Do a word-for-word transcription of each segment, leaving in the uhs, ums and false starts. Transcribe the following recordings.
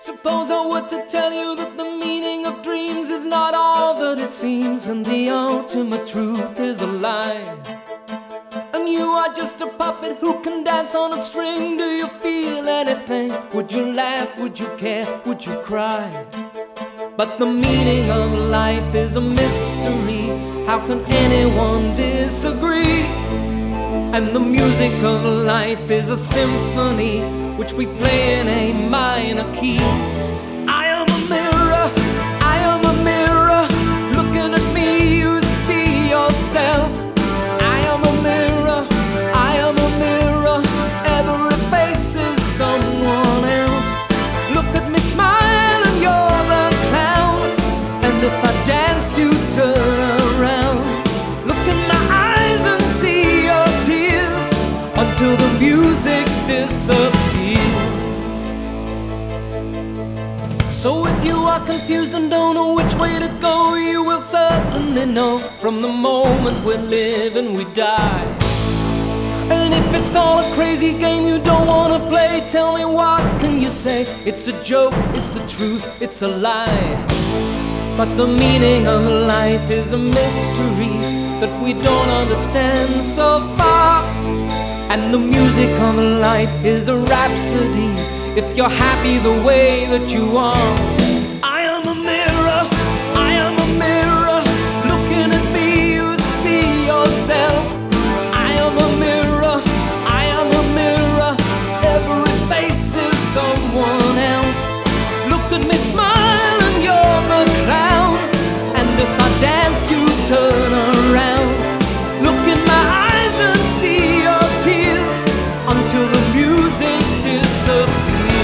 Suppose I were to tell you that the meaning of dreams is not all that it seems, and the ultimate truth is a lie, and you are just a puppet who can dance on a string. Do you feel anything? Would you laugh? Would you care? Would you cry? But the meaning of life is a mystery. How can anyone disagree? And the music of life is a symphony which we play in a minor key. I am a mirror, I am a mirror. Looking at me, you see yourself. I am a mirror, I am a mirror. Every face is someone else. Look at me smile and you're the clown, and if I dance you turn around. Look in my eyes and see your tears until the music disappears. So if you are confused and don't know which way to go, you will certainly know from the moment we live and we die. And if it's all a crazy game you don't want to play, tell me, what can you say? It's a joke, it's the truth, it's a lie. But the meaning of life is a mystery that we don't understand so far. And the music of life is a rhapsody if you're happy the way that you are. I am a mirror, I am a mirror. Looking at me, you see yourself. I am a mirror, I am a mirror. Every face is someone else. Look at me smile and you're the clown, and if I dance you turn around. Look in my eyes and see your tears until the music disappears.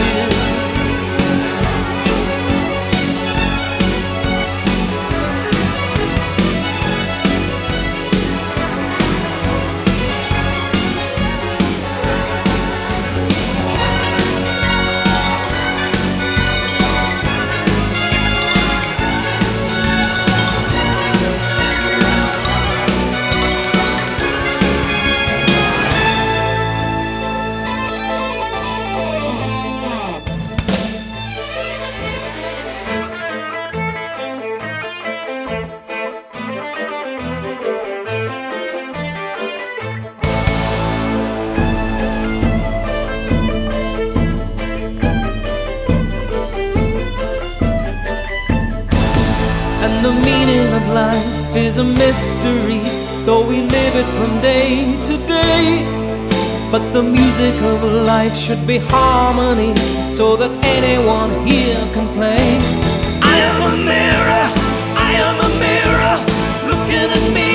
And the meaning of life is a mystery, though we live it from day to day. But the music of life should be harmony, so that anyone here can play. I am a mirror, I am a mirror. Looking at me,